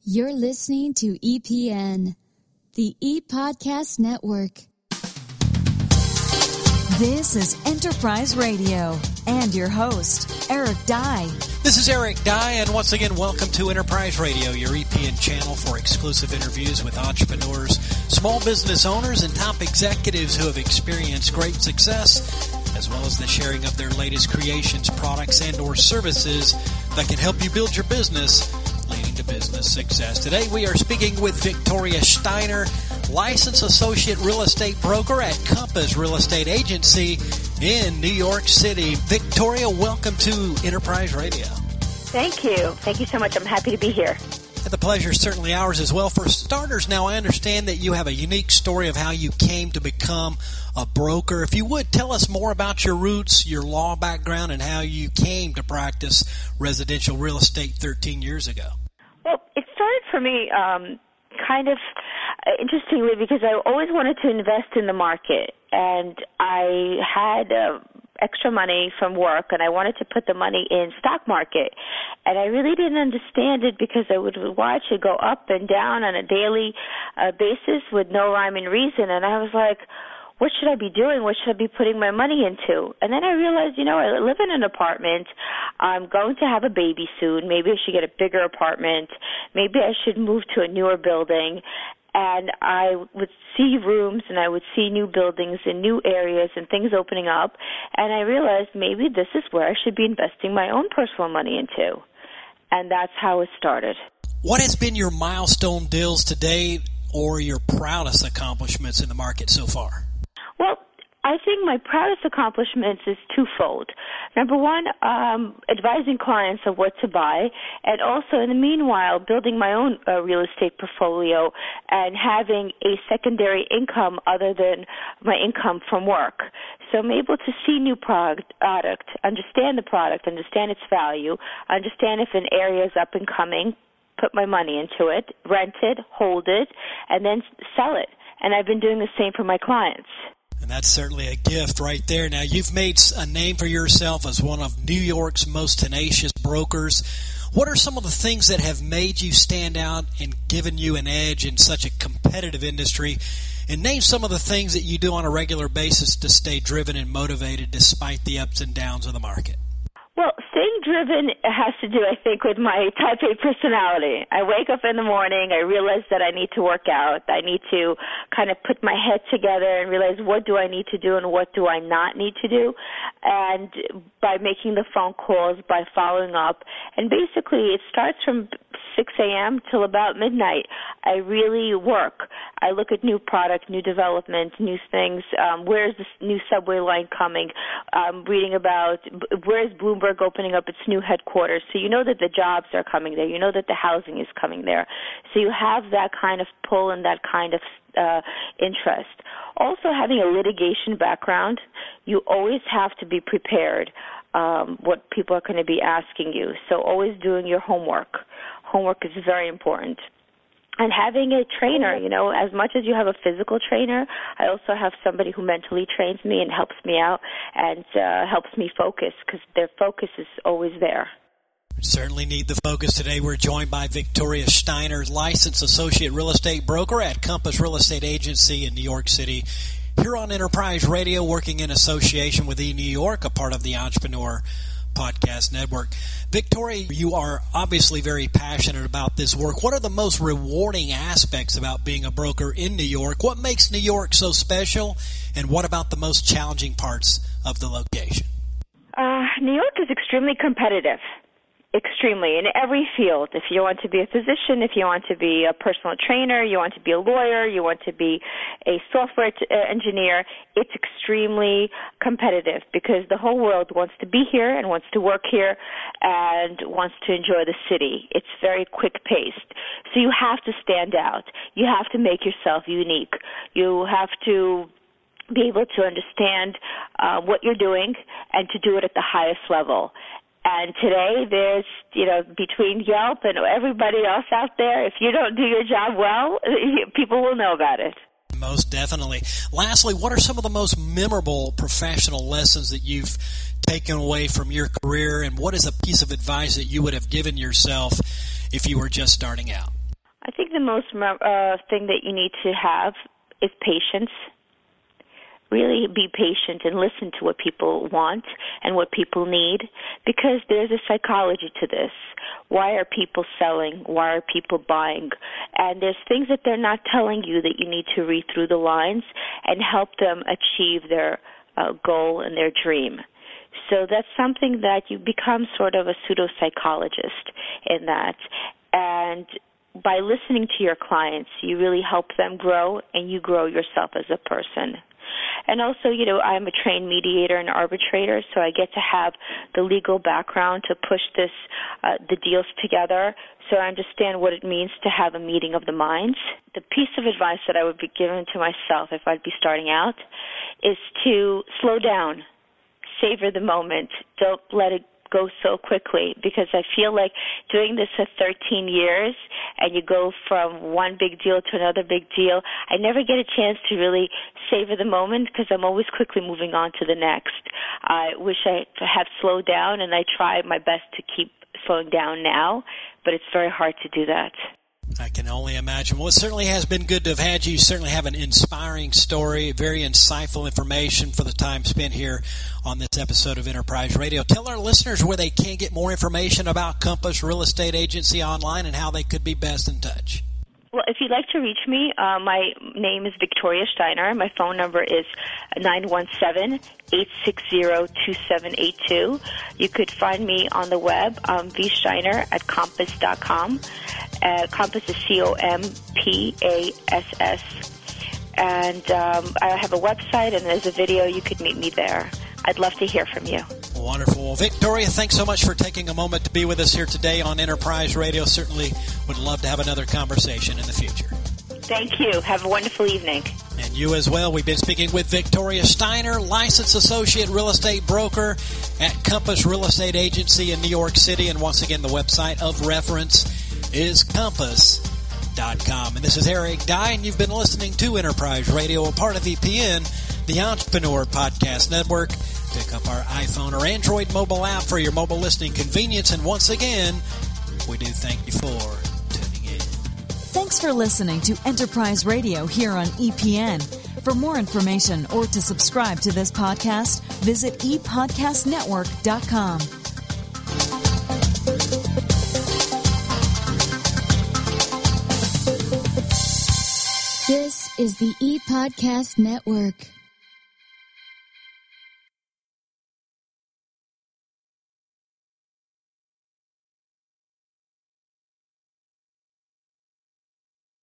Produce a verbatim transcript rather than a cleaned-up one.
You're listening to E P N, the E-Podcast Network. This is Enterprise Radio and your host, Eric Dye. This is Eric Dye, and once again, welcome to Enterprise Radio, your E P N channel for exclusive interviews with entrepreneurs, small business owners, and top executives who have experienced great success, as well as the sharing of their latest creations, products, and or services that can help you build your business, leading to business success. Today, we are speaking with Victoria Steiner, licensed associate real estate broker at Compass Real Estate Agency in New York City. Victoria, welcome to Enterprise Radio. Thank you. Thank you so much. I'm happy to be here. The pleasure is certainly ours as well. For starters, now I understand that you have a unique story of how you came to become a broker. If you would, tell us more about your roots, your law background, and how you came to practice residential real estate thirteen years ago. Well, it started for me um, kind of interestingly because I always wanted to invest in the market, and I had uh, extra money from work, and I wanted to put the money in stock market, and I really didn't understand it because I would watch it go up and down on a daily uh, basis with no rhyme and reason, and I was like, what should I be doing? What should I be putting my money into? And then I realized, you know, I live in an apartment. I'm going to have a baby soon. Maybe I should get a bigger apartment. Maybe I should move to a newer building. And I would see rooms and I would see new buildings and new areas and things opening up. And I realized maybe this is where I should be investing my own personal money into. And that's how it started. What has been your milestone deals to date or your proudest accomplishments in the market so far? Well, I think my proudest accomplishments is twofold. Number one, um, advising clients of what to buy, and also in the meanwhile, building my own uh, real estate portfolio and having a secondary income other than my income from work. So I'm able to see new product, product, understand the product, understand its value, understand if an area is up and coming, put my money into it, rent it, hold it, and then sell it. And I've been doing the same for my clients. And that's certainly a gift right there. Now, you've made a name for yourself as one of New York's most tenacious brokers. What are some of the things that have made you stand out and given you an edge in such a competitive industry? And name some of the things that you do on a regular basis to stay driven and motivated despite the ups and downs of the market. Well, staying driven has to do, I think, with my type A personality. I wake up in the morning, I realize that I need to work out. I need to kind of put my head together and realize what do I need to do and what do I not need to do. And by making the phone calls, by following up, and basically it starts from six a.m. till about midnight. I really work. I look at new product, new development, new things. Um, where's this new subway line coming? Um, reading about where's Bloomberg opening up its new headquarters. So you know that the jobs are coming there. You know that the housing is coming there. So you have that kind of pull and that kind of uh, interest. Also, having a litigation background, you always have to be prepared um, what people are going to be asking you. So always doing your homework. Homework is very important. And having a trainer, you know, as much as you have a physical trainer, I also have somebody who mentally trains me and helps me out and uh, helps me focus because their focus is always there. We certainly need the focus today. We're joined by Victoria Steiner, licensed associate real estate broker at Compass Real Estate Agency in New York City. Here on Enterprise Radio, working in association with eNew York, a part of the Entrepreneur Podcast Network. Victoria, you are obviously very passionate about this work. What are the most rewarding aspects about being a broker in New York? What makes New York so special? And what about the most challenging parts of the location? Uh, New York is extremely competitive. Extremely, in every field. If you want to be a physician, if you want to be a personal trainer, you want to be a lawyer, you want to be a software t- uh, engineer, it's extremely competitive because the whole world wants to be here and wants to work here and wants to enjoy the city. It's very quick-paced. So you have to stand out. You have to make yourself unique. You have to be able to understand uh, what you're doing and to do it at the highest level. And today there's, you know, between Yelp and everybody else out there, if you don't do your job well, people will know about it. Most definitely. Lastly, what are some of the most memorable professional lessons that you've taken away from your career, and what is a piece of advice that you would have given yourself if you were just starting out? think the most uh, thing that you need to have is patience. Really be patient and listen to what people want and what people need, because there's a psychology to this. Why are people selling? Why are people buying? And there's things that they're not telling you that you need to read through the lines and help them achieve their uh, goal and their dream. So that's something that you become sort of a pseudo-psychologist in that. And by listening to your clients, you really help them grow, and you grow yourself as a person. And also, you know, I'm a trained mediator and arbitrator, so I get to have the legal background to push this, uh, the deals together, so I understand what it means to have a meeting of the minds. The piece of advice that I would be giving to myself if I'd be starting out is to slow down, savor the moment, don't let it go so quickly, because I feel like doing this for thirteen years and you go from one big deal to another big deal, I never get a chance to really savor the moment because I'm always quickly moving on to the next. I wish I had slowed down, and I try my best to keep slowing down now, but it's very hard to do that. I can only imagine. Well, it certainly has been good to have had you. You certainly have an inspiring story, very insightful information for the time spent here on this episode of Enterprise Radio. Tell our listeners where they can get more information about Compass Real Estate Agency online and how they could be best in touch. Well, if you'd like to reach me, uh, my name is Victoria Steiner. My phone number is nine one seven, eight six zero, two seven eight two. You could find me on the web, um, vsteiner at compass dot com. Uh, Compass is C O M P A S S. And um, I have a website, and there's a video. You could meet me there. I'd love to hear from you. Wonderful. Well, Victoria, thanks so much for taking a moment to be with us here today on Enterprise Radio. Certainly would love to have another conversation in the future. Thank you. Have a wonderful evening. And you as well. We've been speaking with Victoria Steiner, licensed associate real estate broker at Compass Real Estate Agency in New York City. And once again, the website of reference is compass dot com. And this is Eric Dye, and you've been listening to Enterprise Radio, a part of E P N, the Entrepreneur Podcast Network. Pick up our iPhone or Android mobile app for your mobile listening convenience. And once again, we do thank you for tuning in. Thanks for listening to Enterprise Radio here on E P N. For more information or to subscribe to this podcast, visit e podcast network dot com. This is the E-Podcast Network.